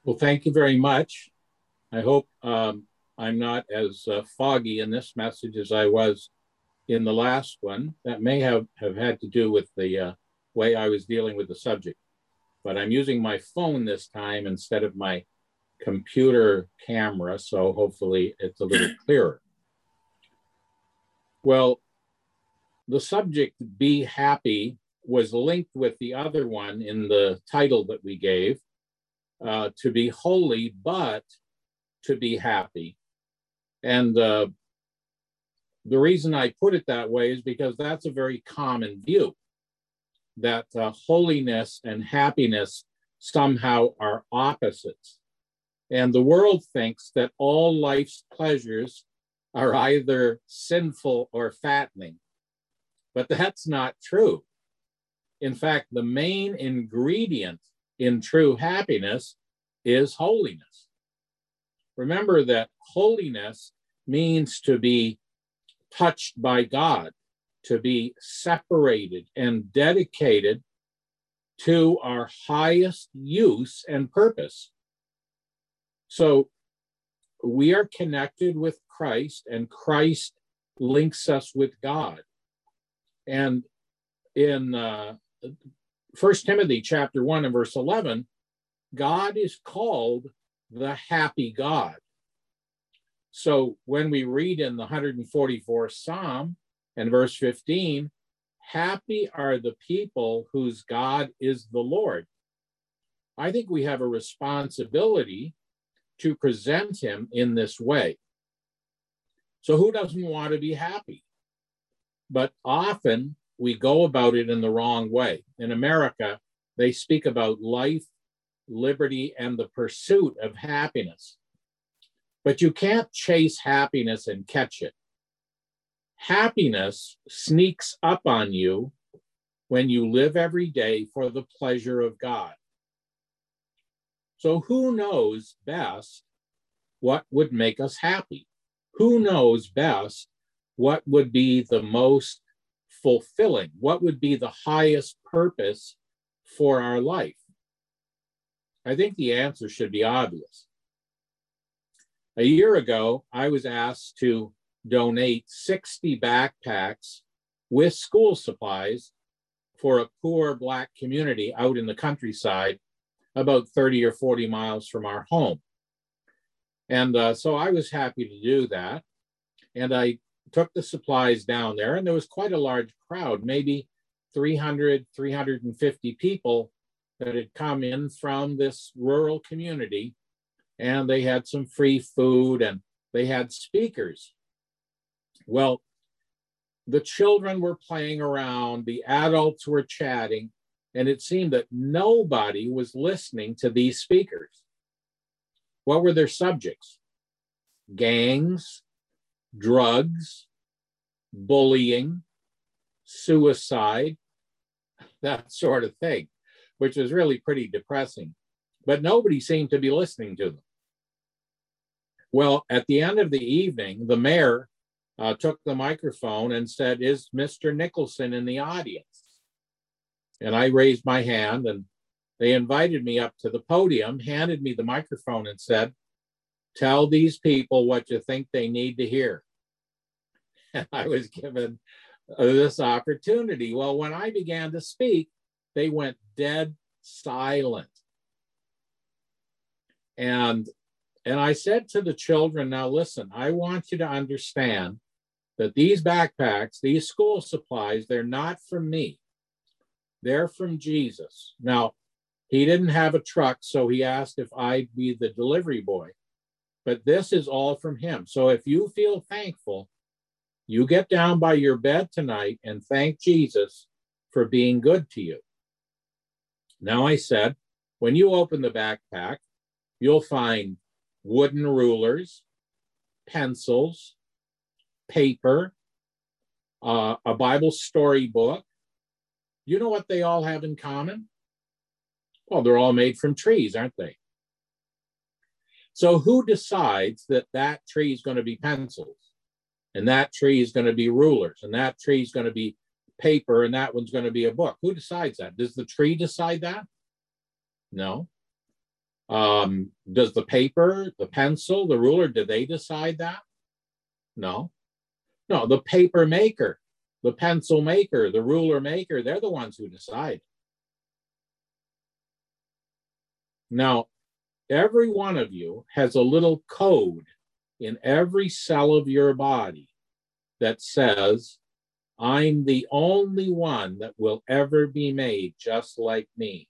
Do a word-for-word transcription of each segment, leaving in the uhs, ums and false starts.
Well, thank you very much. I hope um, I'm not as uh, foggy in this message as I was in the last one. That may have, have had to do with the uh, way I was dealing with the subject. But I'm using my phone this time instead of my computer camera, so hopefully it's a little clearer. Well, the subject, Be Happy, was linked with the other one in the title that we gave, uh, to be holy, but to be happy. And uh, the reason I put it that way is because that's a very common view, that uh, holiness and happiness somehow are opposites. And the world thinks that all life's pleasures are either sinful or fattening. But that's not true. In fact, the main ingredient in true happiness is holiness. Remember that holiness means to be touched by God, to be separated and dedicated to our highest use and purpose. So we are connected with Christ, and Christ links us with God. And in uh, First Timothy chapter one and verse eleven, God is called the happy God. So when we read in the one hundred forty-fourth Psalm and verse fifteen, happy are the people whose God is the Lord. I think we have a responsibility to present him in this way. So who doesn't want to be happy? But often we go about it in the wrong way. In America, they speak about life, liberty, and the pursuit of happiness. But you can't chase happiness and catch it. Happiness sneaks up on you when you live every day for the pleasure of God. So who knows best what would make us happy? Who knows best what would be the most fulfilling? What would be the highest purpose for our life? I think the answer should be obvious. A year ago, I was asked to donate sixty backpacks with school supplies for a poor Black community out in the countryside, about thirty or forty miles from our home. And uh, so I was happy to do that. And I took the supplies down there, and there was quite a large crowd, maybe three hundred, three hundred fifty people that had come in from this rural community, and they had some free food and they had speakers. Well, the children were playing around, the adults were chatting, and it seemed that nobody was listening to these speakers. What were their subjects? Gangs, drugs, bullying, suicide, that sort of thing, which was really pretty depressing. But nobody seemed to be listening to them. Well, at the end of the evening, the mayor uh, took the microphone and said, "Is Mister Nicholson in the audience?" And I raised my hand, and they invited me up to the podium, handed me the microphone, and said, "Tell these people what you think they need to hear." And I was given uh, this opportunity. Well, when I began to speak, they went dead silent. And, and I said to the children, "Now listen, I want you to understand that these backpacks, these school supplies, they're not from me. They're from Jesus." Now, he didn't have a truck, so he asked if I'd be the delivery boy. But this is all from him. So if you feel thankful, you get down by your bed tonight and thank Jesus for being good to you. Now I said, when you open the backpack, you'll find wooden rulers, pencils, paper, uh, a Bible storybook. You know what they all have in common? Well, they're all made from trees, aren't they? So who decides that that tree is going to be pencils, and that tree is going to be rulers, and that tree is going to be paper, and that one's going to be a book? Who decides that? Does the tree decide that? No. Um, does the paper, the pencil, the ruler, do they decide that? No. No, the paper maker, the pencil maker, the ruler maker, they're the ones who decide. Now, every one of you has a little code in every cell of your body that says, I'm the only one that will ever be made just like me.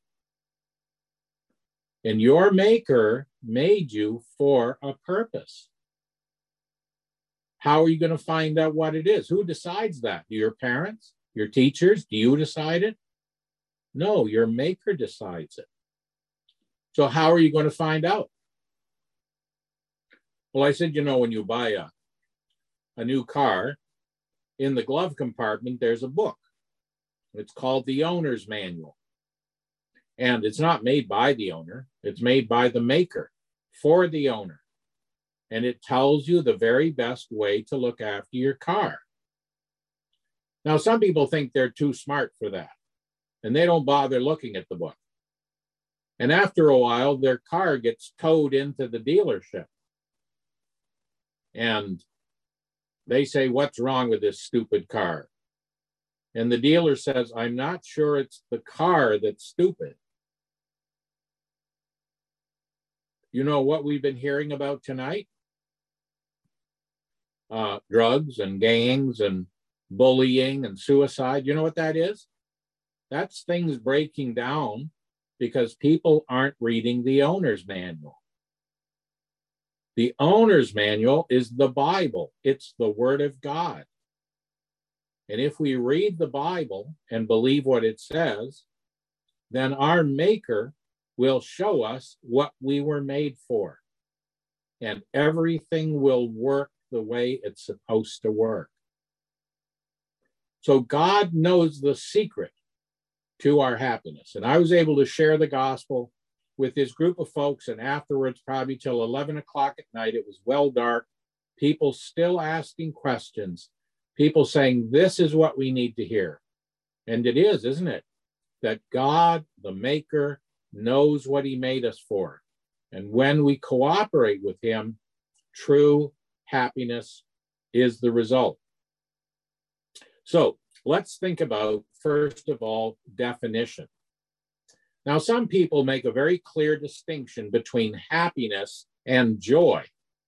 And your maker made you for a purpose. How are you going to find out what it is? Who decides that? Do your parents, your teachers? Do you decide it? No, your maker decides it. So how are you going to find out? Well, I said, you know, when you buy a, a new car, in the glove compartment, there's a book. It's called the owner's manual. And it's not made by the owner. It's made by the maker for the owner. And it tells you the very best way to look after your car. Now, some people think they're too smart for that, and they don't bother looking at the book. And after a while, their car gets towed into the dealership. And they say, what's wrong with this stupid car? And the dealer says, I'm not sure it's the car that's stupid. You know what we've been hearing about tonight? Uh, drugs and gangs and bullying and suicide. You know what that is? That's things breaking down because people aren't reading the owner's manual. The owner's manual is the Bible. It's the Word of God. And if we read the Bible and believe what it says, then our Maker will show us what we were made for. And everything will work the way it's supposed to work. So God knows the secret to our happiness. And I was able to share the gospel with this group of folks, and afterwards, probably till eleven o'clock at night, it was well dark, people still asking questions, people saying, this is what we need to hear. And it is, isn't it? That God, the Maker, knows what he made us for. And when we cooperate with him, true happiness is the result. So let's think about, first of all, definition. Now, some people make a very clear distinction between happiness and joy.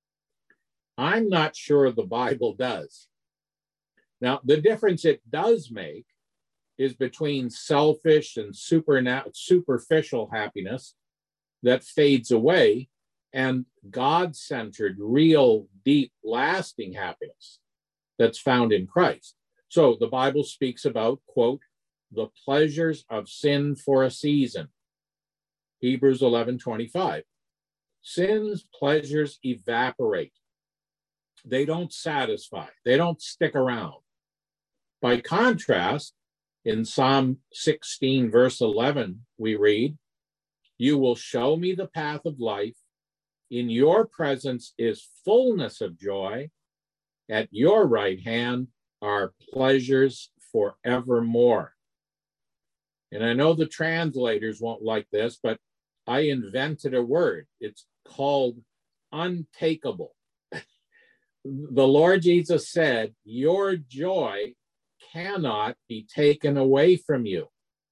I'm not sure the Bible does. Now, the difference it does make is between selfish and supernat- superficial happiness that fades away and God-centered, real, deep, lasting happiness that's found in Christ. So the Bible speaks about, quote, the pleasures of sin for a season. Hebrews eleven twenty-five. Sin's pleasures evaporate. They don't satisfy. They don't stick around. By contrast, in Psalm sixteen, verse eleven, we read, you will show me the path of life. In your presence is fullness of joy. At your right hand are pleasures forevermore. And I know the translators won't like this, but I invented a word. It's called untakeable. The Lord Jesus said, your joy cannot be taken away from you.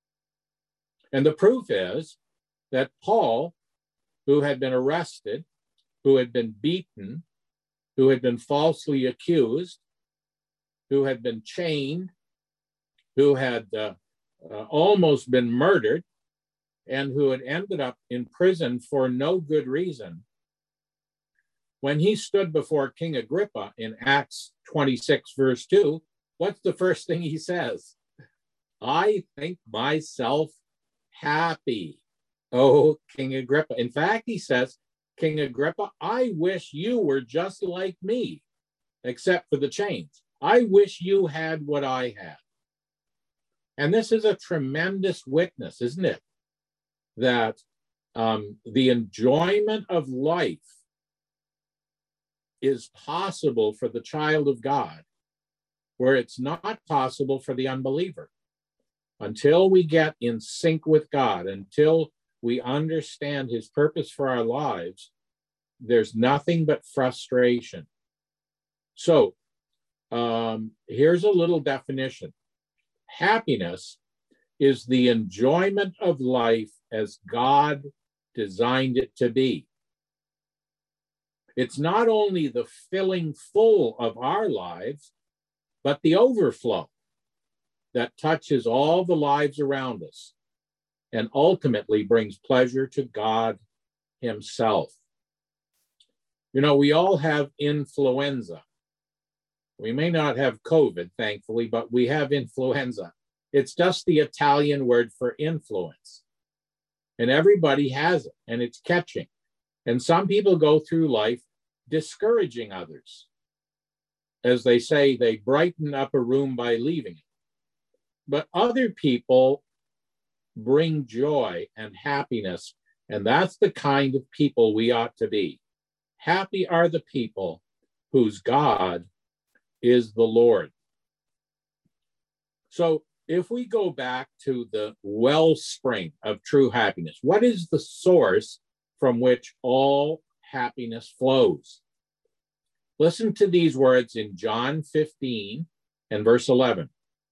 And the proof is that Paul, who had been arrested, who had been beaten, who had been falsely accused, who had been chained, who had uh, uh, almost been murdered, and who had ended up in prison for no good reason, when he stood before King Agrippa in Acts twenty-six, verse two, what's the first thing he says? I think myself happy, oh, King Agrippa. In fact, he says, King Agrippa, I wish you were just like me, except for the chains. I wish you had what I had. And this is a tremendous witness, isn't it? That um, the enjoyment of life is possible for the child of God, where it's not possible for the unbeliever. Until we get in sync with God, until we understand his purpose for our lives, there's nothing but frustration. So um, here's a little definition. Happiness is the enjoyment of life as God designed it to be. It's not only the filling full of our lives, but the overflow that touches all the lives around us and ultimately brings pleasure to God himself. You know, we all have influenza. We may not have COVID, thankfully, but we have influenza. It's just the Italian word for influence. And everybody has it, and it's catching. And some people go through life discouraging others. As they say, they brighten up a room by leaving it. But other people bring joy and happiness, and that's the kind of people we ought to be. Happy are the people whose God is the Lord. So if we go back to the wellspring of true happiness, what is the source from which all happiness flows? Listen to these words in John fifteen and verse eleven.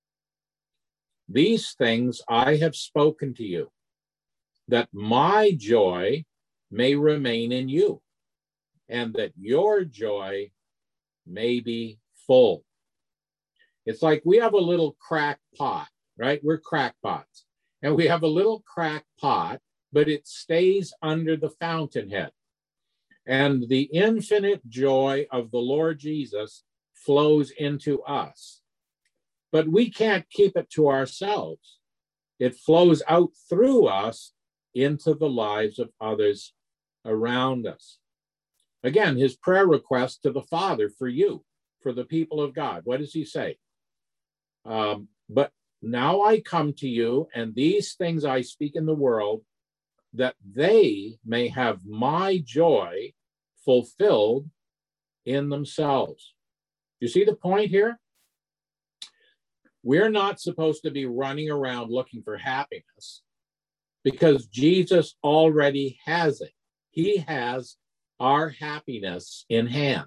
These things I have spoken to you, that my joy may remain in you, and that your joy may be full. It's like we have a little crack pot, right? We're crackpots. And we have a little crack pot, but it stays under the fountainhead. And the infinite joy of the Lord Jesus flows into us. But we can't keep it to ourselves. It flows out through us into the lives of others around us. Again, his prayer request to the Father for you, for the people of God. What does he say? Um, but now I come to you, and these things I speak in the world, that they may have my joy fulfilled in themselves. You see the point here? We're not supposed to be running around looking for happiness because Jesus already has it. He has our happiness in hand.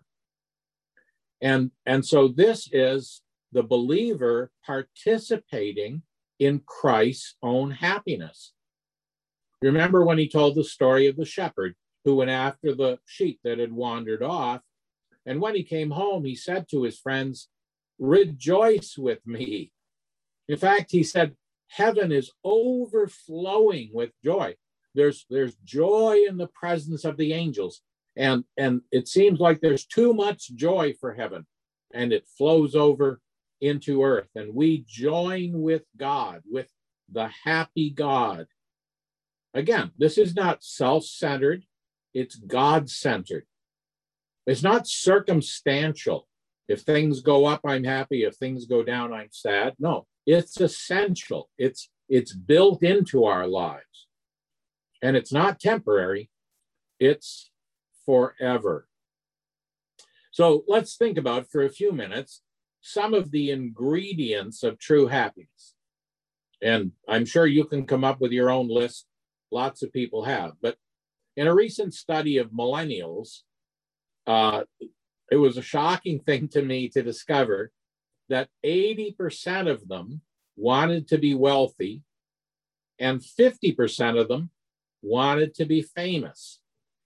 And, and so this is the believer participating in Christ's own happiness. Remember when he told the story of the shepherd who went after the sheep that had wandered off, and when he came home, he said to his friends, "Rejoice with me." In fact, he said, heaven is overflowing with joy. There's, there's joy in the presence of the angels. And, and it seems like there's too much joy for heaven, and it flows over into earth. And we join with God, with the happy God. Again, this is not self-centered, it's God-centered. It's not circumstantial. If things go up, I'm happy. If things go down, I'm sad. No, it's essential. It's, it's built into our lives. And it's not temporary. It's forever. So let's think about, for a few minutes, some of the ingredients of true happiness. And I'm sure you can come up with your own list. Lots of people have. But in a recent study of millennials, uh, it was a shocking thing to me to discover that eighty percent of them wanted to be wealthy and fifty percent of them wanted to be famous.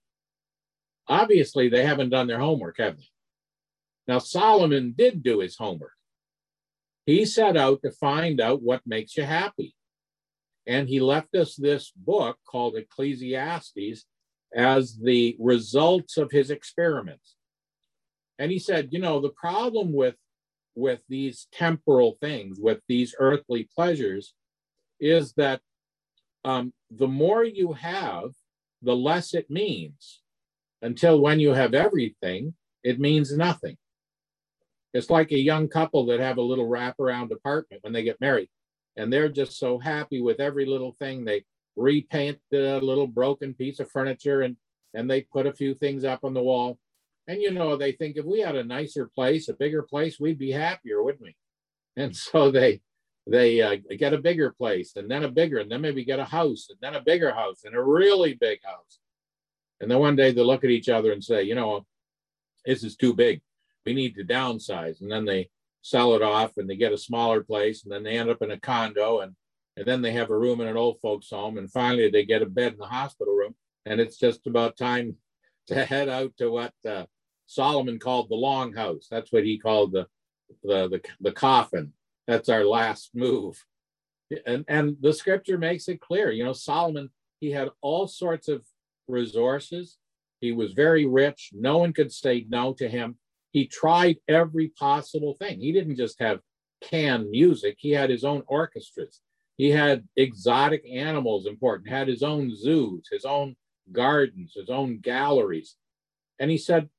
Obviously, they haven't done their homework, have they? Now, Solomon did do his homework. He set out to find out what makes you happy. And he left us this book called Ecclesiastes as the results of his experiments. And he said, you know, the problem with, with these temporal things, with these earthly pleasures, is that um, the more you have, the less it means. Until when you have everything, it means nothing. It's like a young couple that have a little wraparound apartment when they get married. And they're just so happy with every little thing. They repaint the little broken piece of furniture and, and they put a few things up on the wall. And, you know, they think if we had a nicer place, a bigger place, we'd be happier, wouldn't we? And so they they uh, get a bigger place, and then a bigger, and then maybe get a house, and then a bigger house, and a really big house. And then one day they look at each other and say, you know, this is too big. We need to downsize. And then they sell it off and they get a smaller place, and then they end up in a condo, and, and then they have a room in an old folks home. And finally they get a bed in the hospital room. And it's just about time to head out to what uh, Solomon called the long house. That's what he called the, the, the, the coffin. That's our last move. And, and the scripture makes it clear, you know, Solomon, he had all sorts of resources. He was very rich. No one could say no to him. He tried every possible thing. He didn't just have canned music. He had his own orchestras. He had exotic animals important, had his own zoos, his own gardens, his own galleries. And he said,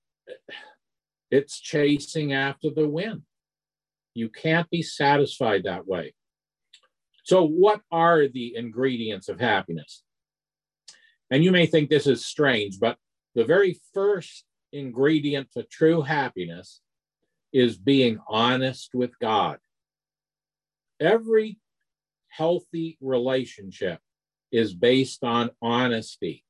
it's chasing after the wind. You can't be satisfied that way. So what are the ingredients of happiness? And you may think this is strange, but the very first ingredient to true happiness is being honest with God. Every healthy relationship is based on honesty.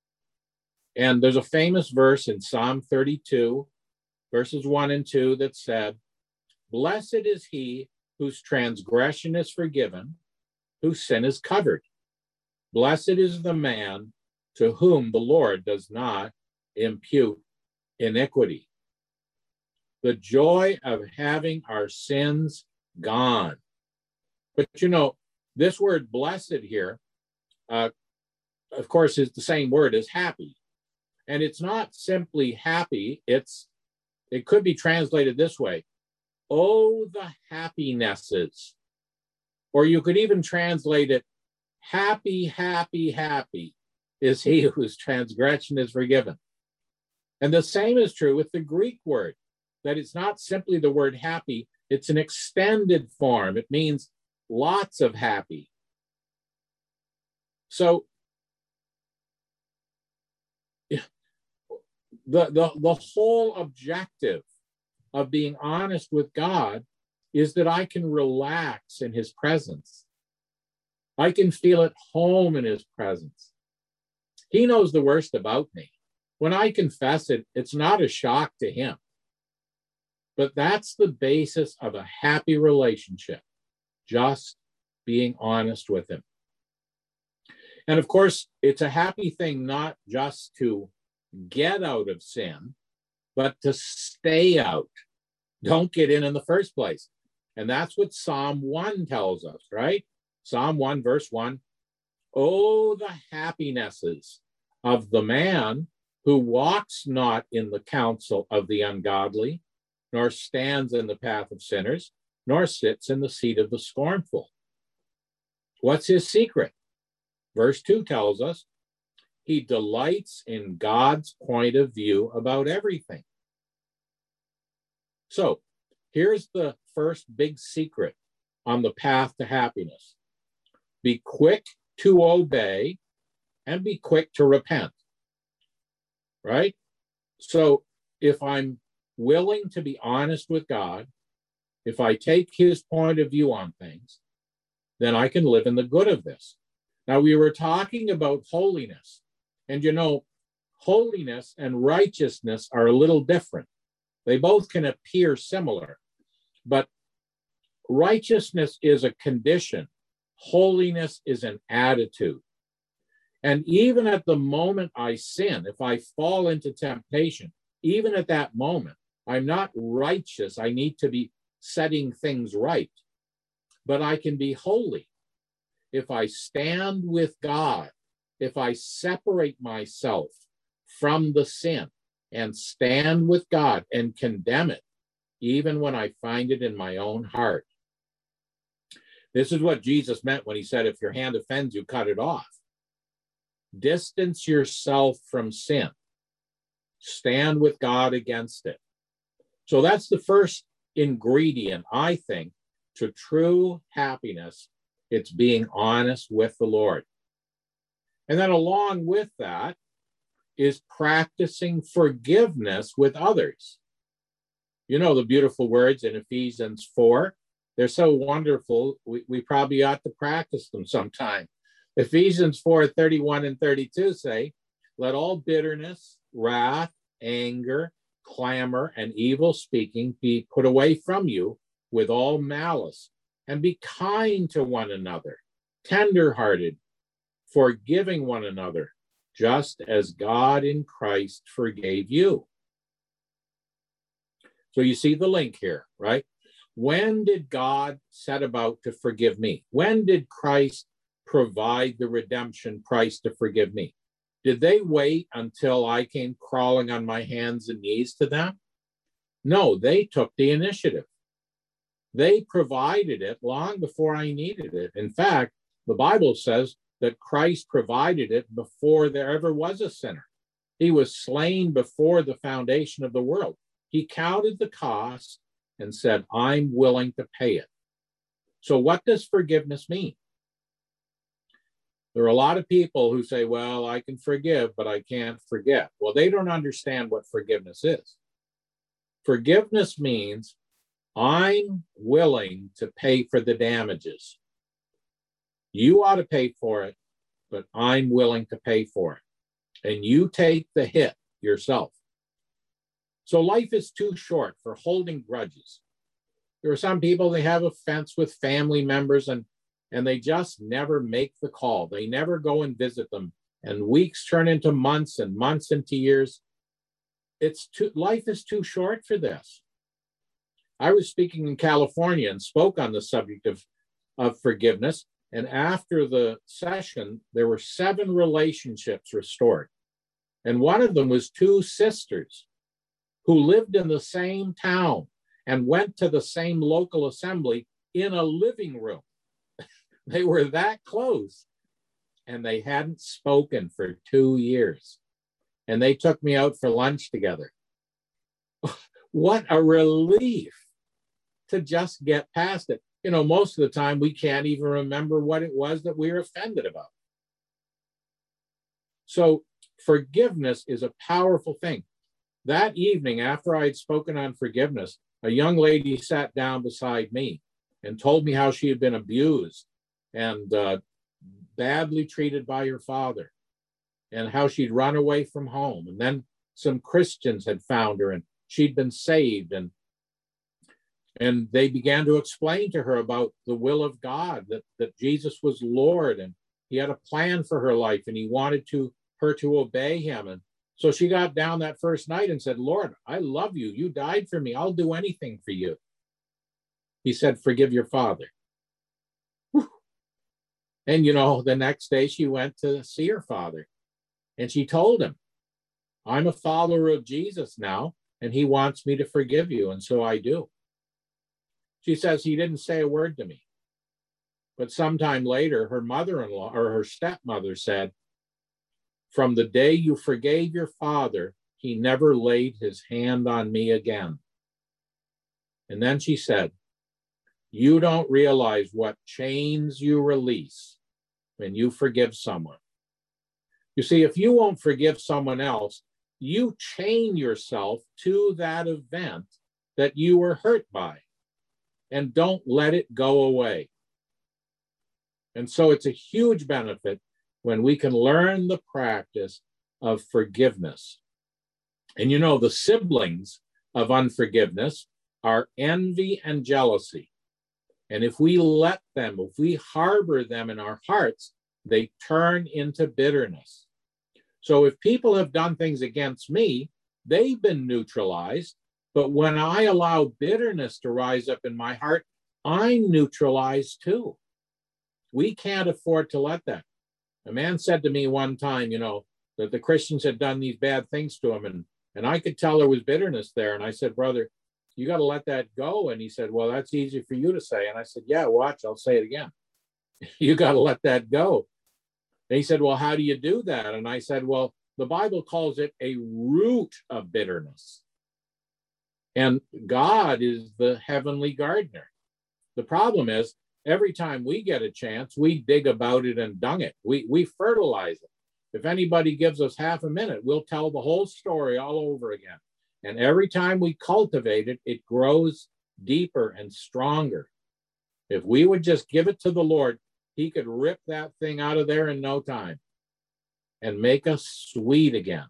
And there's a famous verse in Psalm thirty-two, verses one and two, that said, "Blessed is he whose transgression is forgiven, whose sin is covered. Blessed is the man to whom the Lord does not impute iniquity." The joy of having our sins gone. But you know, this word blessed here, uh, of course, is the same word as happy. And it's not simply happy, it's it could be translated this way: oh, the happinesses. Or you could even translate it, happy, happy, happy is he whose transgression is forgiven. And the same is true with the Greek word, that it's not simply the word happy, it's an extended form. It means lots of happy. So the, the, the whole objective of being honest with God is that I can relax in his presence. I can feel at home in his presence. He knows the worst about me. When I confess it, it's not a shock to him. But that's the basis of a happy relationship, just being honest with him. And of course, it's a happy thing not just to get out of sin, but to stay out. Don't get in in the first place. And that's what Psalm one tells us, right? Psalm one, verse one, oh, the happinesses of the man who walks not in the counsel of the ungodly, nor stands in the path of sinners, nor sits in the seat of the scornful. What's his secret? Verse two tells us, he delights in God's point of view about everything. So here's the first big secret on the path to happiness. Be quick to obey and be quick to repent, right? So if I'm willing to be honest with God, if I take his point of view on things, then I can live in the good of this. Now, we were talking about holiness, and you know, holiness and righteousness are a little different. They both can appear similar, but righteousness is a condition. Holiness is an attitude. And even at the moment I sin, if I fall into temptation, even at that moment, I'm not righteous. I need to be setting things right, but I can be holy. If I stand with God, if I separate myself from the sin and stand with God and condemn it, even when I find it in my own heart. This is what Jesus meant when he said, if your hand offends you, cut it off. Distance yourself from sin. Stand with God against it. So that's the first ingredient, I think, to true happiness. It's being honest with the Lord. And then along with that is practicing forgiveness with others. You know the beautiful words in Ephesians four, They're so wonderful, we, we probably ought to practice them sometime. Ephesians four, thirty-one and thirty-two say, let all bitterness, wrath, anger, clamor, and evil speaking be put away from you with all malice, and be kind to one another, tenderhearted, forgiving one another, just as God in Christ forgave you. So you see the link here, right? When did God set about to forgive me? When did Christ provide the redemption price to forgive me? Did they wait until I came crawling on my hands and knees to them? No, they took the initiative. They provided it long before I needed it. In fact, the Bible says that Christ provided it before there ever was a sinner. He was slain before the foundation of the world. He counted the cost and said, I'm willing to pay it. So what does forgiveness mean? There are a lot of people who say, well, I can forgive, but I can't forget. Well, they don't understand what forgiveness is. Forgiveness means I'm willing to pay for the damages. You ought to pay for it, but I'm willing to pay for it. And you take the hit yourself. So life is too short for holding grudges. There are some people, they have offense with family members and, and they just never make the call. They never go and visit them. And weeks turn into months and months into years. It's too, life is too short for this. I was speaking in California and spoke on the subject of, of forgiveness. And after the session, there were seven relationships restored. And one of them was two sisters who lived in the same town and went to the same local assembly in a living room. They were that close, and they hadn't spoken for two years. And they took me out for lunch together. What a relief to just get past it. You know, most of the time we can't even remember what it was that we were offended about. So forgiveness is a powerful thing. That evening, after I had spoken on forgiveness, a young lady sat down beside me and told me how she had been abused and uh, badly treated by her father, and how she'd run away from home. And then some Christians had found her and she'd been saved. And, and they began to explain to her about the will of God, that, that Jesus was Lord and he had a plan for her life and he wanted to her to obey him. And so she got down that first night and said, Lord, I love you. You died for me. I'll do anything for you. He said, forgive your father. Whew. And, you know, the next day she went to see her father and she told him, I'm a follower of Jesus now, and he wants me to forgive you. And so I do. She says he didn't say a word to me. But sometime later, her mother-in-law or her stepmother said, from the day you forgave your father, he never laid his hand on me again. And then she said, you don't realize what chains you release when you forgive someone. You see, if you won't forgive someone else, you chain yourself to that event that you were hurt by, and don't let it go away. And so it's a huge benefit when we can learn the practice of forgiveness. And you know, the siblings of unforgiveness are envy and jealousy. And if we let them, if we harbor them in our hearts, they turn into bitterness. So if people have done things against me, they've been neutralized. But when I allow bitterness to rise up in my heart, I'm neutralized too. We can't afford to let that. A man said to me one time, you know, that the Christians had done these bad things to him. And, and I could tell there was bitterness there. And I said, brother, you got to let that go. And he said, well, that's easy for you to say. And I said, yeah, watch, I'll say it again. You got to let that go. And he said, well, how do you do that? And I said, well, the Bible calls it a root of bitterness. And God is the heavenly gardener. The problem is, every time we get a chance, we dig about it and dung it. We, we fertilize it. If anybody gives us half a minute, we'll tell the whole story all over again. And every time we cultivate it, it grows deeper and stronger. If we would just give it to the Lord, he could rip that thing out of there in no time and make us sweet again.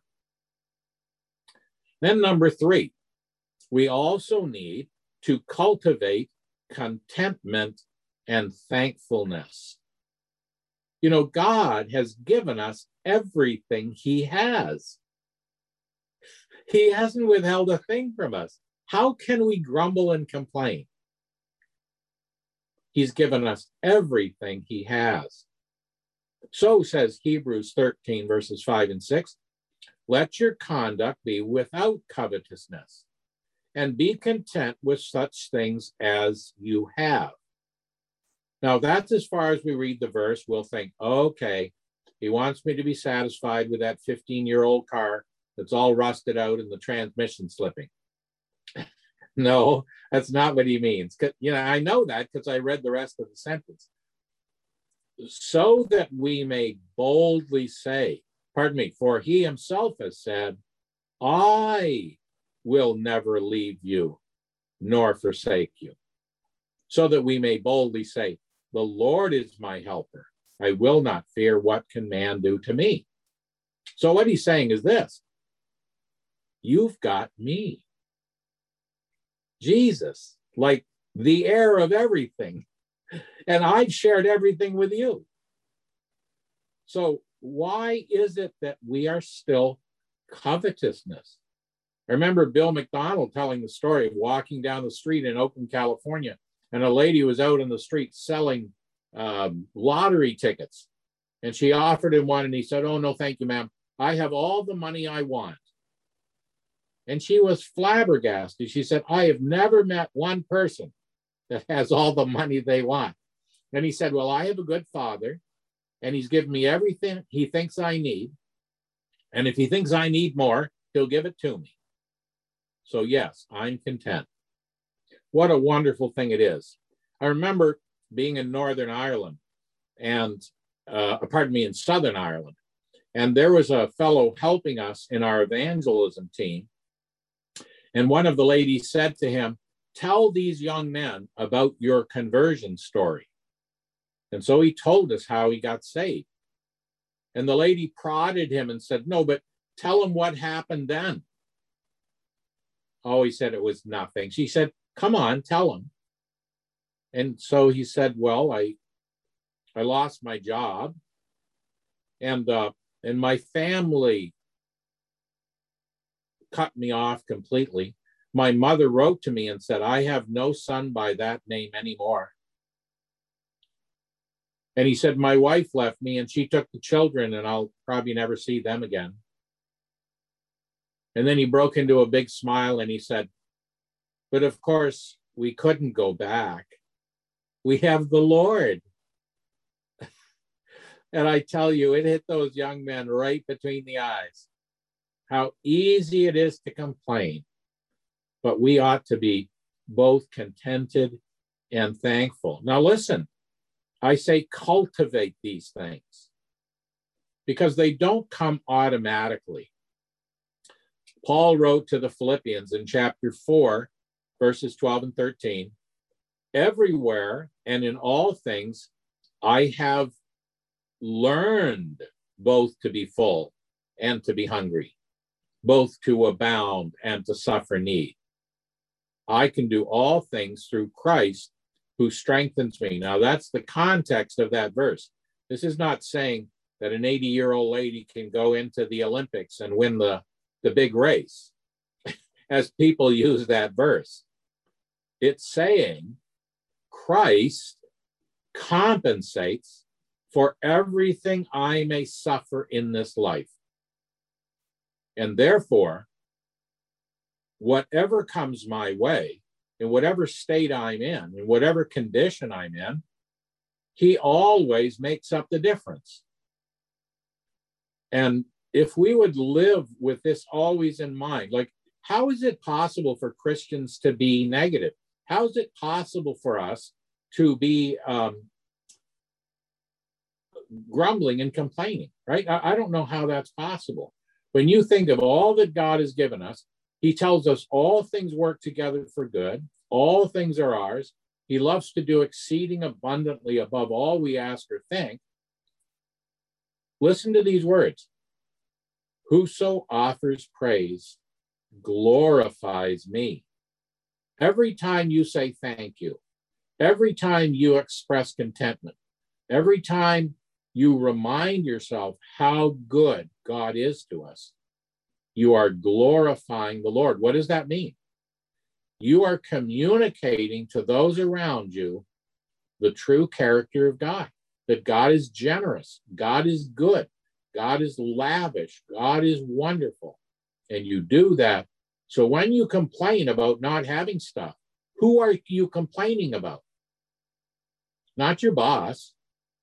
Then number three, we also need to cultivate contentment and thankfulness. You know, God has given us everything he has. He hasn't withheld a thing from us. How can we grumble and complain? He's given us everything he has. So says Hebrews thirteen, verses five and six, let your conduct be without covetousness, and be content with such things as you have. Now, that's as far as we read the verse. We'll think, okay, he wants me to be satisfied with that fifteen-year-old car that's all rusted out and the transmission slipping. No, that's not what he means. You know, I know that because I read the rest of the sentence. So that we may boldly say, pardon me, for he himself has said, I will never leave you nor forsake you. So that we may boldly say, the Lord is my helper. I will not fear. What can man do to me? So what he's saying is this: you've got me. Jesus, like the heir of everything. And I've shared everything with you. So why is it that we are still covetousness? I remember Bill McDonald telling the story of walking down the street in Oakland, California, and a lady was out in the street selling um, lottery tickets. And she offered him one, and he said, oh, no, thank you, ma'am. I have all the money I want. And she was flabbergasted. She said, I have never met one person that has all the money they want. And he said, well, I have a good father, and he's given me everything he thinks I need. And if he thinks I need more, he'll give it to me. So yes, I'm content. What a wonderful thing it is. I remember being in Northern Ireland and, uh, pardon me, in Southern Ireland. And there was a fellow helping us in our evangelism team. And one of the ladies said to him, tell these young men about your conversion story. And so he told us how he got saved. And the lady prodded him and said, no, but tell him what happened then. Oh, he said it was nothing. She said, come on, tell him. And so he said, well, I I lost my job, and uh, and my family cut me off completely. My mother wrote to me and said, I have no son by that name anymore. And he said, my wife left me and she took the children, and I'll probably never see them again. And then he broke into a big smile and he said, but of course, we couldn't go back. We have the Lord. And I tell you, it hit those young men right between the eyes. How easy it is to complain, but we ought to be both contented and thankful. Now listen, I say cultivate these things because they don't come automatically. Paul wrote to the Philippians in chapter four, verses twelve and thirteen, everywhere and in all things, I have learned both to be full and to be hungry, both to abound and to suffer need. I can do all things through Christ who strengthens me. Now, that's the context of that verse. This is not saying that an eighty-year-old lady can go into the Olympics and win the, the big race, as people use that verse. It's saying Christ compensates for everything I may suffer in this life. And therefore, whatever comes my way, in whatever state I'm in, in whatever condition I'm in, he always makes up the difference. And if we would live with this always in mind, like, how is it possible for Christians to be negative? How is it possible for us to be um, grumbling and complaining, right? I, I don't know how that's possible. When you think of all that God has given us, he tells us all things work together for good. All things are ours. He loves to do exceeding abundantly above all we ask or think. Listen to these words. Whoso offers praise glorifies me. Every time you say thank you, every time you express contentment, every time you remind yourself how good God is to us, you are glorifying the Lord. What does that mean? You are communicating to those around you the true character of God, that God is generous, God is good, God is lavish, God is wonderful. And you do that. So when you complain about not having stuff, who are you complaining about? Not your boss,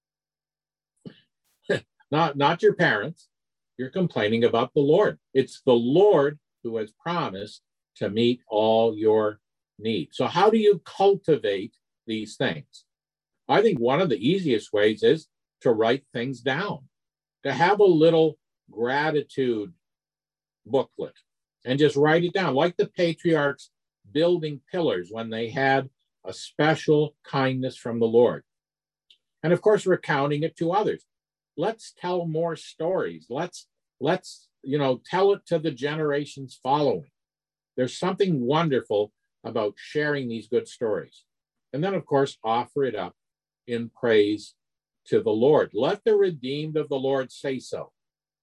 not, not your parents. You're complaining about the Lord. It's the Lord who has promised to meet all your needs. So how do you cultivate these things? I think one of the easiest ways is to write things down, to have a little gratitude booklet and just write it down, like the patriarchs building pillars when they had a special kindness from the Lord. And of course, recounting it to others. Let's tell more stories. Let's, let's, you know, tell it to the generations following. There's something wonderful about sharing these good stories. And then, of course, offer it up in praise to the Lord. Let the redeemed of the Lord say so.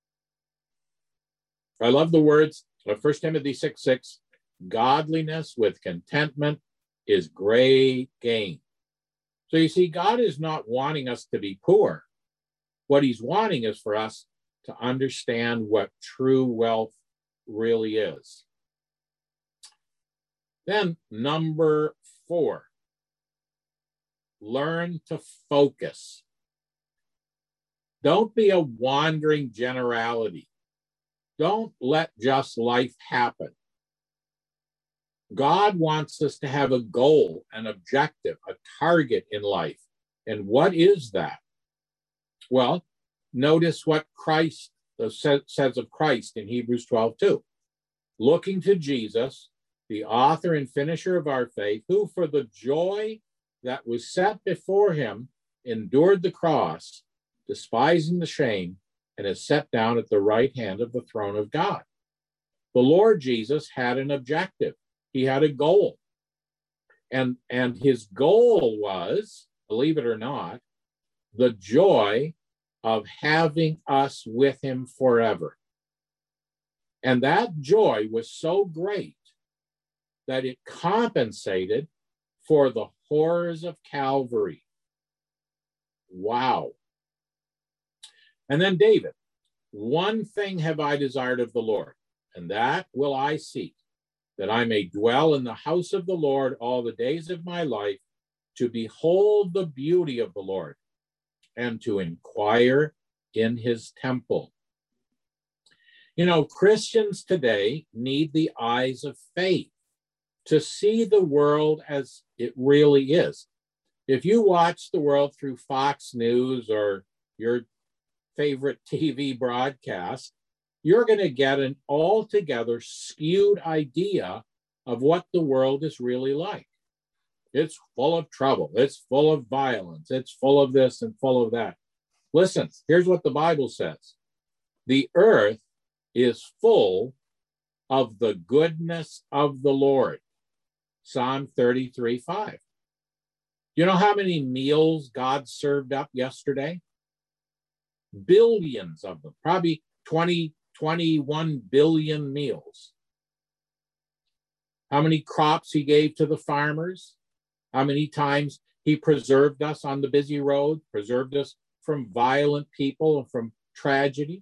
I love the words of First Timothy six six. Godliness with contentment is great gain. So you see, God is not wanting us to be poor. What he's wanting is for us to understand what true wealth really is. Then number four, learn to focus. Don't be a wandering generality. Don't let just life happen. God wants us to have a goal, an objective, a target in life. And what is that? Well, notice what Christ says of Christ in Hebrews twelve two. Looking to Jesus, the author and finisher of our faith, who for the joy that was set before him endured the cross, despising the shame, and is set down at the right hand of the throne of God. The Lord Jesus had an objective. He had a goal. And, and his goal was, believe it or not, the joy of having us with him forever. And that joy was so great that it compensated for the horrors of Calvary. Wow. And then David, one thing have I desired of the Lord, and that will I seek, that I may dwell in the house of the Lord all the days of my life, to behold the beauty of the Lord, and to inquire in his temple. You know, Christians today need the eyes of faith to see the world as it really is. If you watch the world through Fox News or your favorite T V broadcast, you're going to get an altogether skewed idea of what the world is really like. It's full of trouble. It's full of violence. It's full of this and full of that. Listen, here's what the Bible says. The earth is full of the goodness of the Lord. Psalm thirty-three five. You know how many meals God served up yesterday? Billions of them, probably twenty, twenty-one billion meals. How many crops he gave to the farmers? How many times he preserved us on the busy road, preserved us from violent people and from tragedy?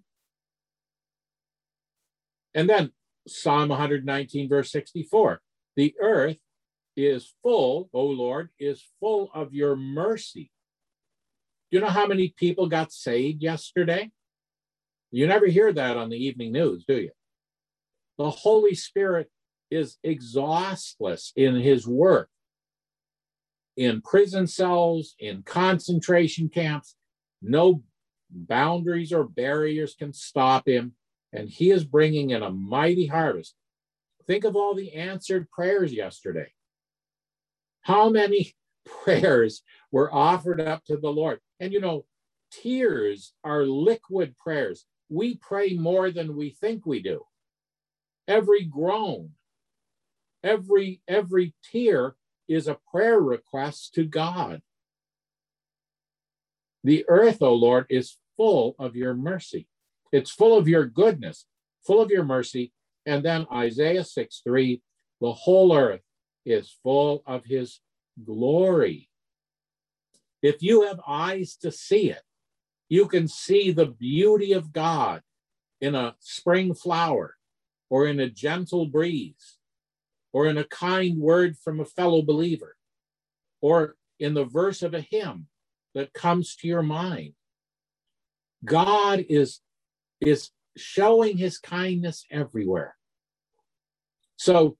And then Psalm one nineteen, verse sixty-four, the earth is full, O Lord, is full of your mercy. Do you know how many people got saved yesterday? You never hear that on the evening news, do you? The Holy Spirit is exhaustless in his work. In prison cells, in concentration camps, no boundaries or barriers can stop him, and he is bringing in a mighty harvest. Think of all the answered prayers yesterday. How many prayers were offered up to the Lord. And you know, tears are liquid prayers. We pray more than we think we do. Every groan, every, every tear is a prayer request to God. The earth, O Lord, is full of your mercy. It's full of your goodness, full of your mercy. And then Isaiah six three, the whole earth is full of his glory. If you have eyes to see it, you can see the beauty of God in a spring flower, or in a gentle breeze, or in a kind word from a fellow believer, or in the verse of a hymn that comes to your mind. God is, is showing his kindness everywhere. So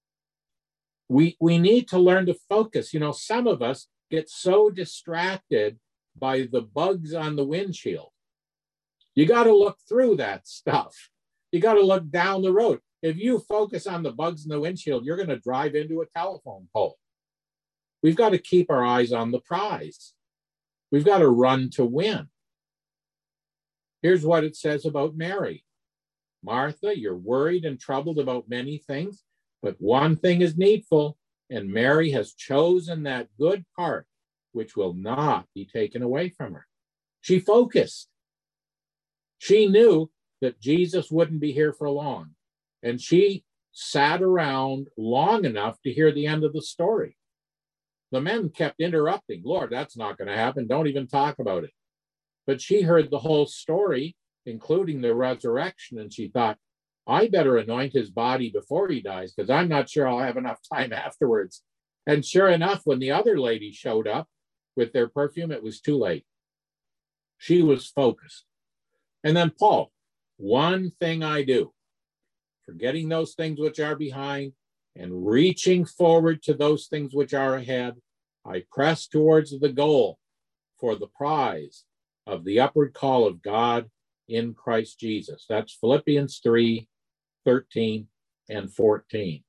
we, we need to learn to focus. You know, some of us get so distracted by the bugs on the windshield. You got to look through that stuff. You got to look down the road. If you focus on the bugs in the windshield, you're going to drive into a telephone pole. We've got to keep our eyes on the prize. We've got to run to win. Here's what it says about Mary. Martha, you're worried and troubled about many things, but one thing is needful, and Mary has chosen that good part which will not be taken away from her. She focused. She knew that Jesus wouldn't be here for long, and she sat around long enough to hear the end of the story. The men kept interrupting. Lord, that's not going to happen. Don't even talk about it. But she heard the whole story, including the resurrection, and she thought, I better anoint his body before he dies, because I'm not sure I'll have enough time afterwards. And sure enough, when the other ladies showed up with their perfume, it was too late. She was focused. And then Paul, one thing I do, forgetting those things which are behind and reaching forward to those things which are ahead, I press towards the goal for the prize of the upward call of God in Christ Jesus. That's Philippians three, thirteen and fourteen.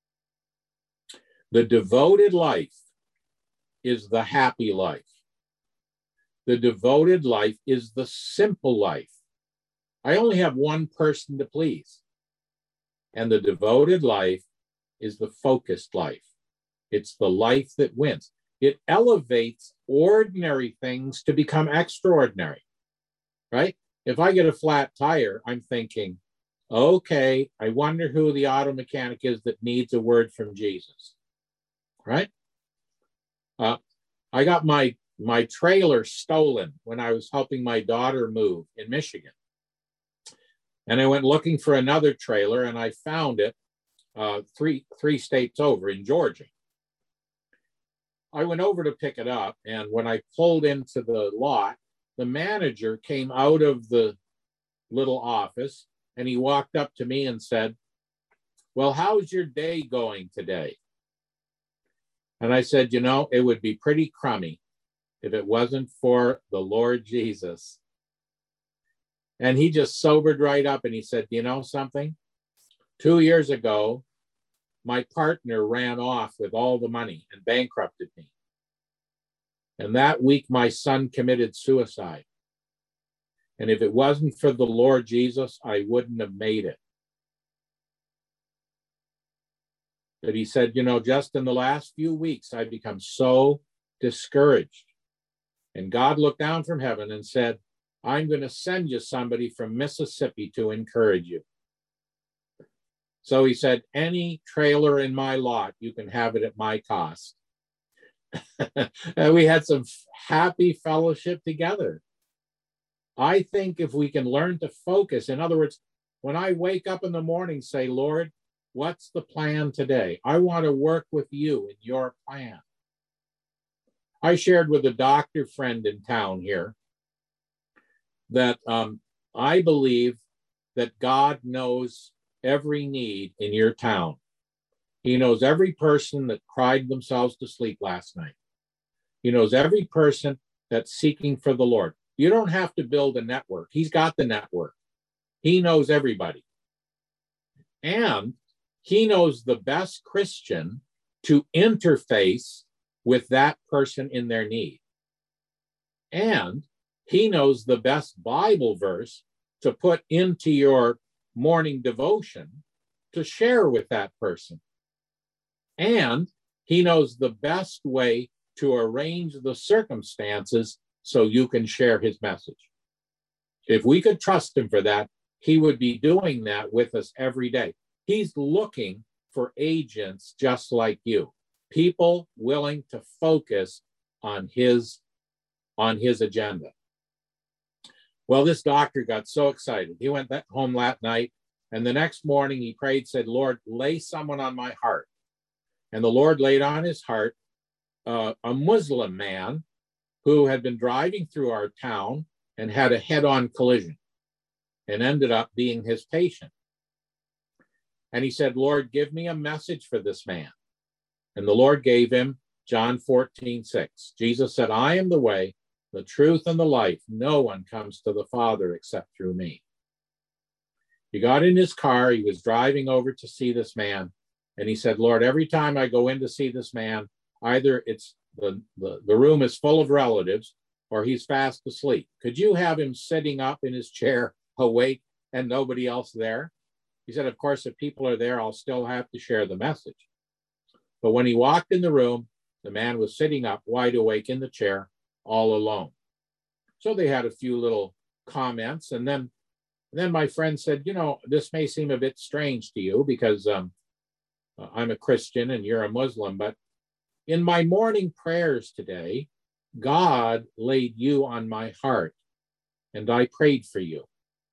The devoted life is the happy life. The devoted life is the simple life. I only have one person to please. And the devoted life is the focused life. It's the life that wins. It elevates ordinary things to become extraordinary, right? If I get a flat tire, I'm thinking, okay, I wonder who the auto mechanic is that needs a word from Jesus, right? Uh, I got my, my trailer stolen when I was helping my daughter move in Michigan. And I went looking for another trailer, and I found it uh, three, three states over in Georgia. I went over to pick it up, and when I pulled into the lot, the manager came out of the little office, and he walked up to me and said, well, how's your day going today? And I said, you know, it would be pretty crummy if it wasn't for the Lord Jesus. And he just sobered right up, and he said, you know something? Two years ago, my partner ran off with all the money and bankrupted me. And that week, my son committed suicide. And if it wasn't for the Lord Jesus, I wouldn't have made it. But he said, you know, just in the last few weeks, I've become so discouraged. And God looked down from heaven and said, I'm going to send you somebody from Mississippi to encourage you. So he said, any trailer in my lot, you can have it at my cost. And we had some happy fellowship together. I think if we can learn to focus, in other words, when I wake up in the morning, say, Lord, what's the plan today? I want to work with you in your plan. I shared with a doctor friend in town here that um, I believe that God knows every need in your town. He knows every person that cried themselves to sleep last night. He knows every person that's seeking for the Lord. You don't have to build a network. He's got the network. He knows everybody. And he knows the best Christian to interface with that person in their need. And he knows the best Bible verse to put into your morning devotion to share with that person. And he knows the best way to arrange the circumstances so you can share his message. If we could trust him for that, he would be doing that with us every day. He's looking for agents just like you, people willing to focus on his, on his agenda. Well, this doctor got so excited. He went back home that night, and the next morning he prayed, said, Lord, lay someone on my heart. And the Lord laid on his heart uh, a Muslim man who had been driving through our town and had a head-on collision and ended up being his patient. And he said, Lord, give me a message for this man. And the Lord gave him John fourteen six. Jesus said, I am the way, the truth, and the life. No one comes to the Father except through me. He got in his car. He was driving over to see this man. And he said, Lord, every time I go in to see this man, either it's the, the, the room is full of relatives or he's fast asleep. Could you have him sitting up in his chair, awake, and nobody else there? He said, of course, if people are there, I'll still have to share the message. But when he walked in the room, the man was sitting up, wide awake in the chair, all alone. So they had a few little comments. And then, and then my friend said, you know, this may seem a bit strange to you because um, I'm a Christian and you're a Muslim, but in my morning prayers today, God laid you on my heart and I prayed for you.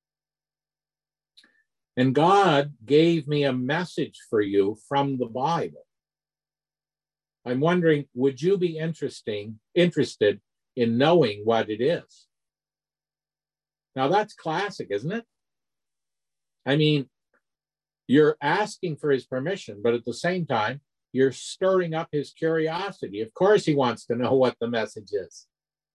And God gave me a message for you from the Bible. I'm wondering, would you be interesting, interested in knowing what it is? Now that's classic, isn't it? I mean, you're asking for his permission, but at the same time, you're stirring up his curiosity. Of course, he wants to know what the message is.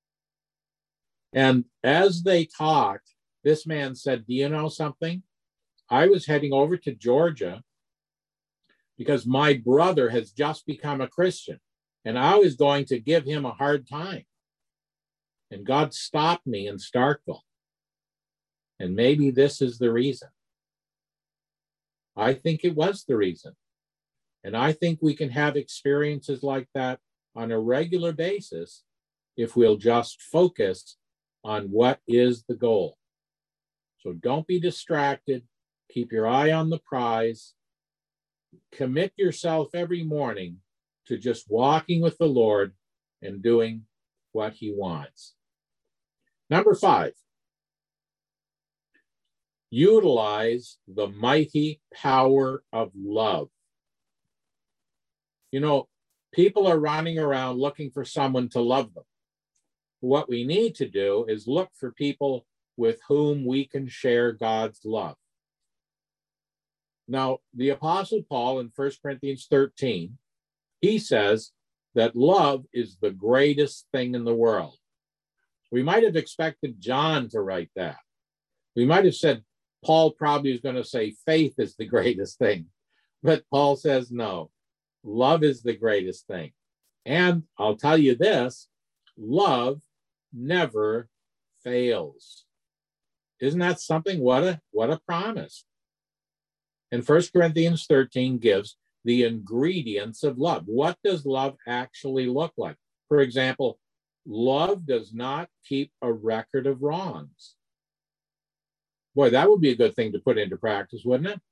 And as they talked, this man said, do you know something? I was heading over to Georgia because my brother has just become a Christian and I was going to give him a hard time. And God stopped me in Starkville. And maybe this is the reason. I think it was the reason. And I think we can have experiences like that on a regular basis if we'll just focus on what is the goal. So don't be distracted. Keep your eye on the prize. Commit yourself every morning to just walking with the Lord and doing what he wants. Number five, utilize the mighty power of love. You know, people are running around looking for someone to love them. What we need to do is look for people with whom we can share God's love. Now, the Apostle Paul in First Corinthians thirteen, he says that love is the greatest thing in the world. We might have expected John to write that. We might have said Paul probably is going to say faith is the greatest thing. But Paul says no, love is the greatest thing. And I'll tell you this, love never fails. Isn't that something? What a, what a promise. And First Corinthians thirteen gives the ingredients of love. What does love actually look like? For example, love does not keep a record of wrongs. Boy, that would be a good thing to put into practice, wouldn't it?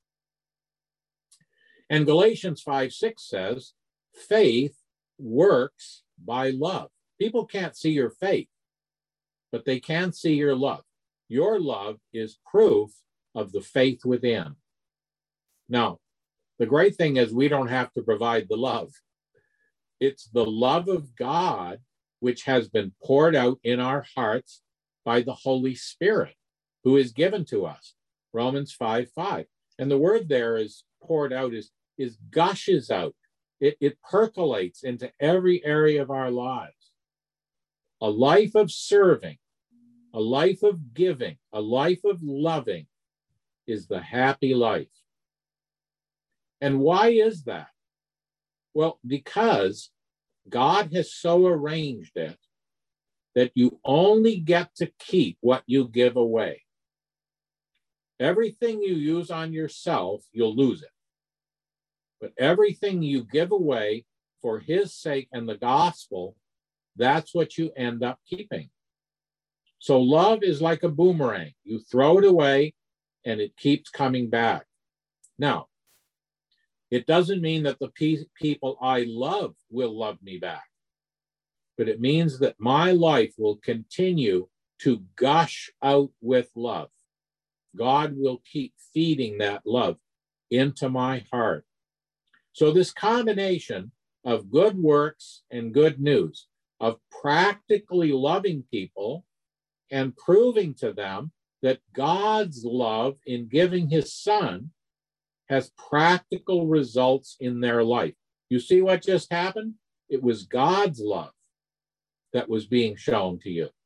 And Galatians five six says, faith works by love. People can't see your faith, but they can see your love. Your love is proof of the faith within. Now, the great thing is we don't have to provide the love. It's the love of God which has been poured out in our hearts by the Holy Spirit who is given to us. Romans five five. And the word there is poured out, is, is gushes out. It, it percolates into every area of our lives. A life of serving, a life of giving, a life of loving is the happy life. And why is that? Well, because God has so arranged it that you only get to keep what you give away. Everything you use on yourself, you'll lose it. But everything you give away for his sake and the gospel, that's what you end up keeping. So love is like a boomerang. You throw it away and it keeps coming back. Now, it doesn't mean that the pe- people I love will love me back, but it means that my life will continue to gush out with love. God will keep feeding that love into my heart. So this combination of good works and good news, of practically loving people and proving to them that God's love in giving his son has practical results in their life. You see what just happened? It was God's love that was being shown to you.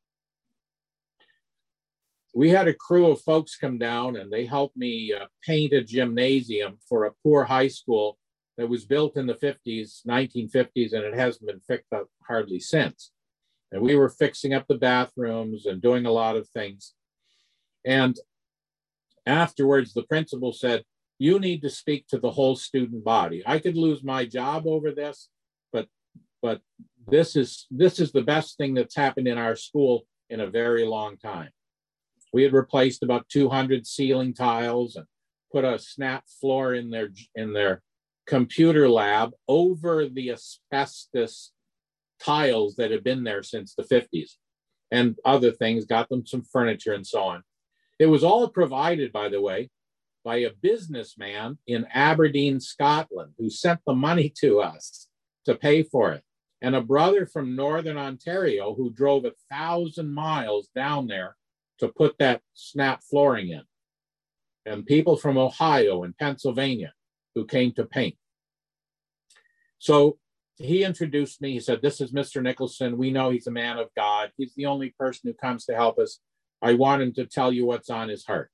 We had a crew of folks come down and they helped me uh, paint a gymnasium for a poor high school that was built in the fifties, nineteen fifties, and it hasn't been fixed up hardly since. And we were fixing up the bathrooms and doing a lot of things. And afterwards, the principal said, you need to speak to the whole student body. I could lose my job over this, but but this is this is the best thing that's happened in our school in a very long time. We had replaced about two hundred ceiling tiles and put a snap floor in their in their computer lab over the asbestos tiles that had been there since the fifties, and other things, got them some furniture and so on. It was all provided, by the way, by a businessman in Aberdeen, Scotland, who sent the money to us to pay for it, and a brother from Northern Ontario who drove a thousand miles down there to put that snap flooring in, and people from Ohio and Pennsylvania who came to paint. So he introduced me. He said, this is Mister Nicholson. We know he's a man of God. He's the only person who comes to help us. I want him to tell you what's on his heart.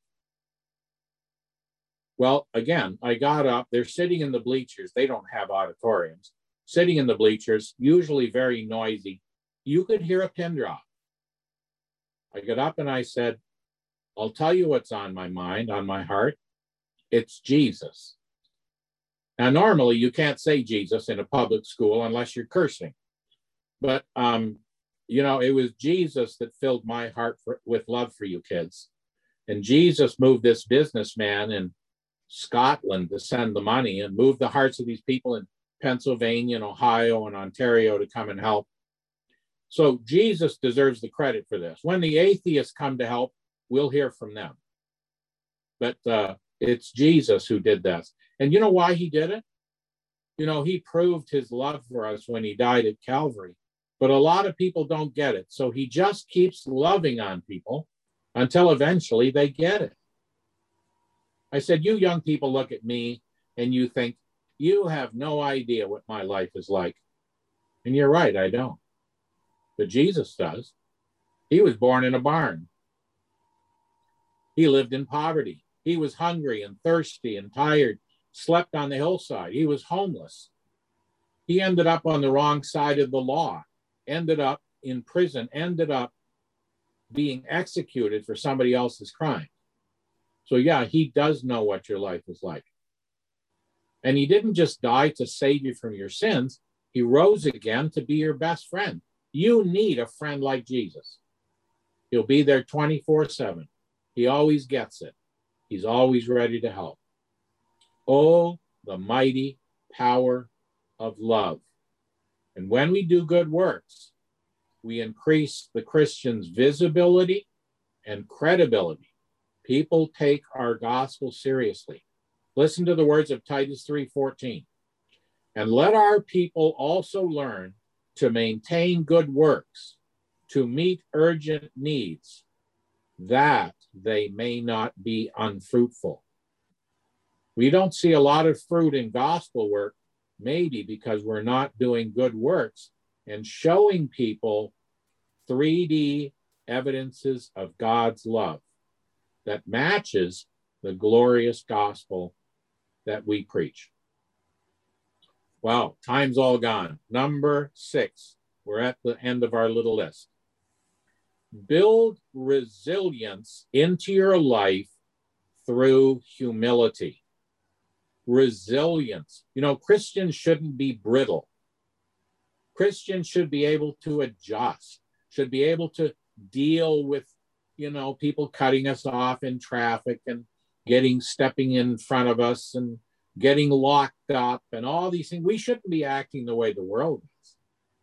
Well, again, I got up. They're sitting in the bleachers. They don't have auditoriums. Sitting in the bleachers, usually very noisy. You could hear a pin drop. I got up and I said, I'll tell you what's on my mind, on my heart. It's Jesus. Now, normally you can't say Jesus in a public school unless you're cursing. But, um, you know, it was Jesus that filled my heart for, with love for you kids. And Jesus moved this businessman in Scotland to send the money and moved the hearts of these people in Pennsylvania and Ohio and Ontario to come and help. So Jesus deserves the credit for this. When the atheists come to help, we'll hear from them. But uh, it's Jesus who did this. And you know why he did it? You know, he proved his love for us when he died at Calvary. But a lot of people don't get it. So he just keeps loving on people until eventually they get it. I said, you young people look at me and you think, you have no idea what my life is like. And you're right, I don't. But Jesus does. He was born in a barn. He lived in poverty. He was hungry and thirsty and tired, slept on the hillside. He was homeless. He ended up on the wrong side of the law, ended up in prison, ended up being executed for somebody else's crime. So yeah, he does know what your life is like. And he didn't just die to save you from your sins. He rose again to be your best friend. You need a friend like Jesus. He'll be there twenty-four seven. He always gets it. He's always ready to help. Oh, the mighty power of love. And when we do good works, we increase the Christian's visibility and credibility. People take our gospel seriously. Listen to the words of Titus three fourteen. And let our people also learn to maintain good works, to meet urgent needs, that they may not be unfruitful. We don't see a lot of fruit in gospel work, maybe because we're not doing good works and showing people three D evidences of God's love that matches the glorious gospel that we preach. Wow, time's all gone. Number six, we're at the end of our little list. Build resilience into your life through humility. Resilience. You know, Christians shouldn't be brittle. Christians should be able to adjust, should be able to deal with, you know, people cutting us off in traffic and getting, stepping in front of us and getting locked up and all these things. We shouldn't be acting the way the world is,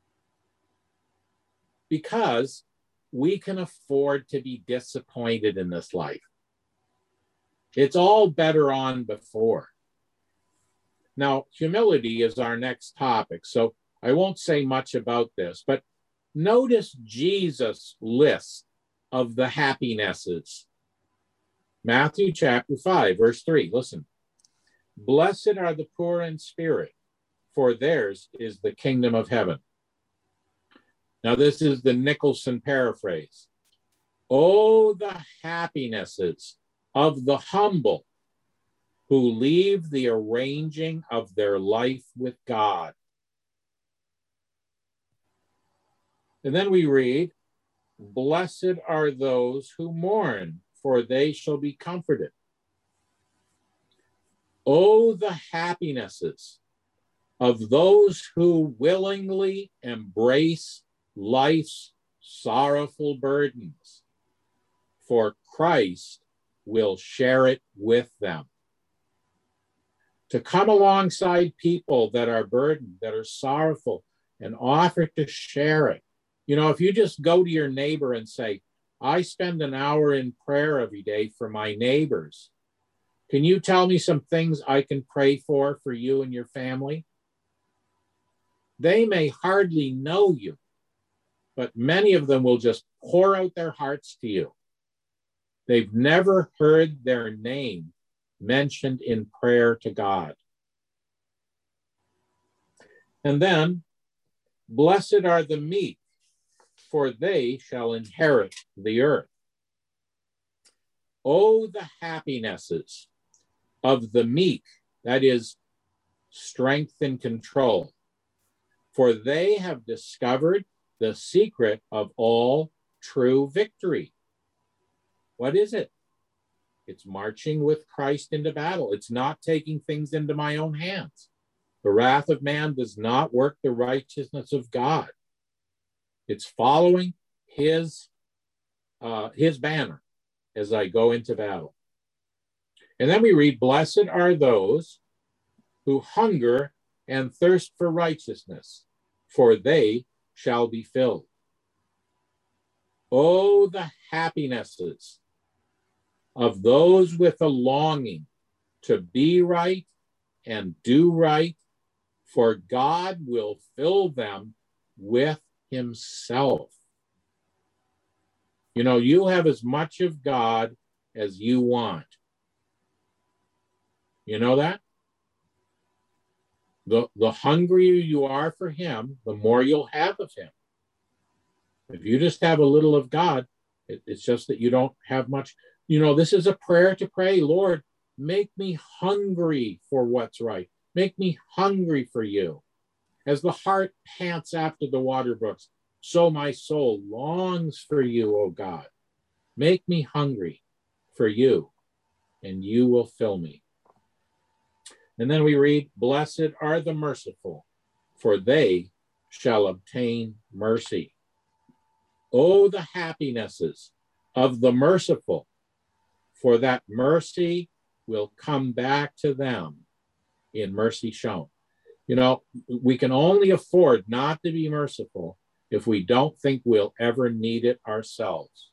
because we can afford to be disappointed in this life. It's all better on before. Now, humility is our next topic, so I won't say much about this, but notice Jesus' list of the happinesses. Matthew chapter five, verse three, listen. Blessed are the poor in spirit, for theirs is the kingdom of heaven. Now, this is the Nicholson paraphrase. Oh, the happinesses of the humble who leave the arranging of their life with God. And then we read, blessed are those who mourn, for they shall be comforted. Oh, the happinesses of those who willingly embrace life's sorrowful burdens, for Christ will share it with them. To come alongside people that are burdened, that are sorrowful, and offer to share it. You know, if you just go to your neighbor and say, I spend an hour in prayer every day for my neighbors. Can you tell me some things I can pray for for you and your family? They may hardly know you, but many of them will just pour out their hearts to you. They've never heard their name mentioned in prayer to God. And then, blessed are the meek, for they shall inherit the earth. Oh, the happinesses of the meek, that is, strength and control, for they have discovered the secret of all true victory. What is it? It's marching with Christ into battle. It's not taking things into my own hands. The wrath of man does not work the righteousness of God. It's following his, uh, his banner as I go into battle. And then we read, blessed are those who hunger and thirst for righteousness, for they shall be filled. Oh, the happinesses of those with a longing to be right and do right, for God will fill them with himself. You know, you have as much of God as you want. You know that? The, the hungrier you are for him, the more you'll have of him. If you just have a little of God, it, it's just that you don't have much. You know, this is a prayer to pray, Lord, make me hungry for what's right. Make me hungry for you. As the heart pants after the water brooks, so my soul longs for you, O God. Make me hungry for you, and you will fill me. And then we read, blessed are the merciful, for they shall obtain mercy. Oh, the happinesses of the merciful, for that mercy will come back to them in mercy shown. You know, we can only afford not to be merciful if we don't think we'll ever need it ourselves.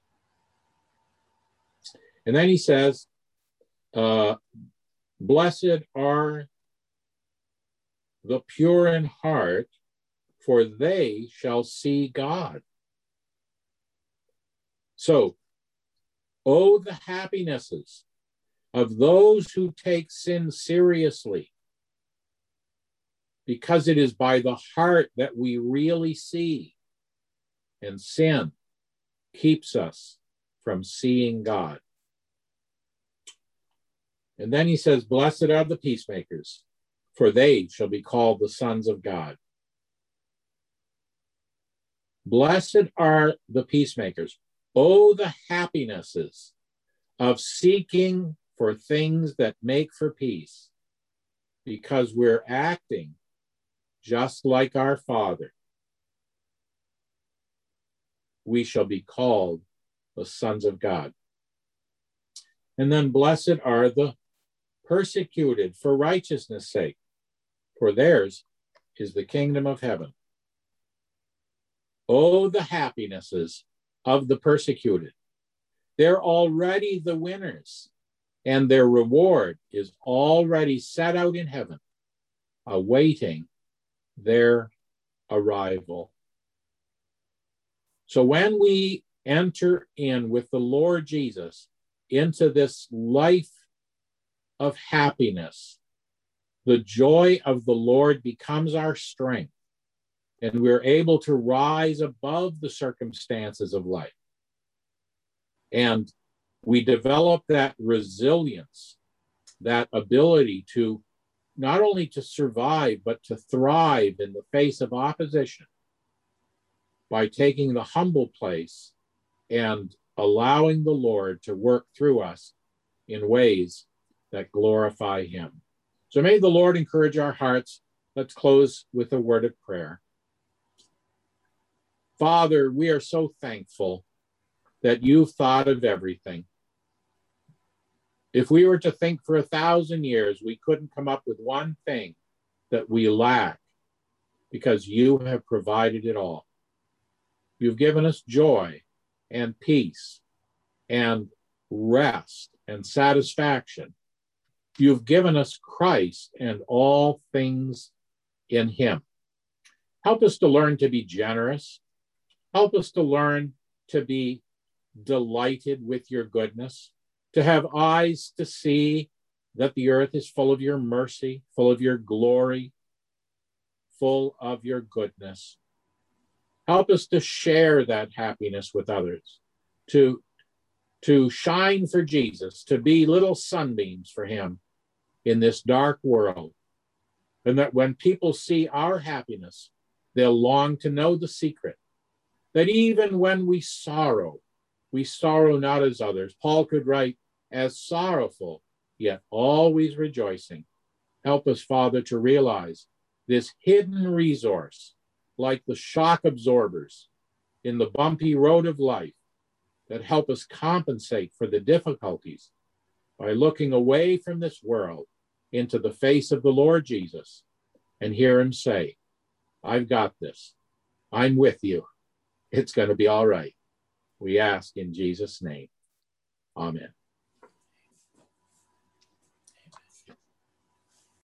And then he says, uh, blessed are the pure in heart, for they shall see God. So, oh, the happinesses of those who take sin seriously, because it is by the heart that we really see, and sin keeps us from seeing God. And then he says, blessed are the peacemakers, for they shall be called the sons of God. Blessed are the peacemakers. Oh, the happinesses of seeking for things that make for peace, because we're acting just like our Father. We shall be called the sons of God. And then blessed are the persecuted for righteousness' sake, for theirs is the kingdom of heaven. Oh, the happinesses of the persecuted. They're already the winners, and their reward is already set out in heaven, awaiting their arrival. So when we enter in with the Lord Jesus into this life of happiness, the joy of the Lord becomes our strength, and we're able to rise above the circumstances of life. And we develop that resilience, that ability to not only to survive, but to thrive in the face of opposition by taking the humble place and allowing the Lord to work through us in ways that glorify him. So may the Lord encourage our hearts. Let's close with a word of prayer. Father, we are so thankful that you've thought of everything. If we were to think for a thousand years, we couldn't come up with one thing that we lack, because you have provided it all. You've given us joy and peace and rest and satisfaction. You've given us Christ and all things in him. Help us to learn to be generous. Help us to learn to be delighted with your goodness, to have eyes to see that the earth is full of your mercy, full of your glory, full of your goodness. Help us to share that happiness with others, to, to shine for Jesus, to be little sunbeams for him in this dark world. And that when people see our happiness, they'll long to know the secret, that even when we sorrow, we sorrow not as others. Paul could write, as sorrowful, yet always rejoicing. Help us, Father, to realize this hidden resource, like the shock absorbers in the bumpy road of life, that help us compensate for the difficulties by looking away from this world into the face of the Lord Jesus and hear him say, I've got this. I'm with you. It's going to be all right. We ask in Jesus' name. Amen.